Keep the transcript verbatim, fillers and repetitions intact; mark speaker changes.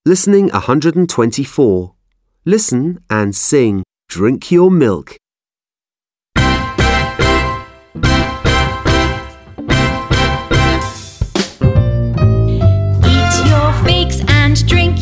Speaker 1: Listening one hundred twenty-four. Listen and sing. Drink your milk.
Speaker 2: Eat your figs and drink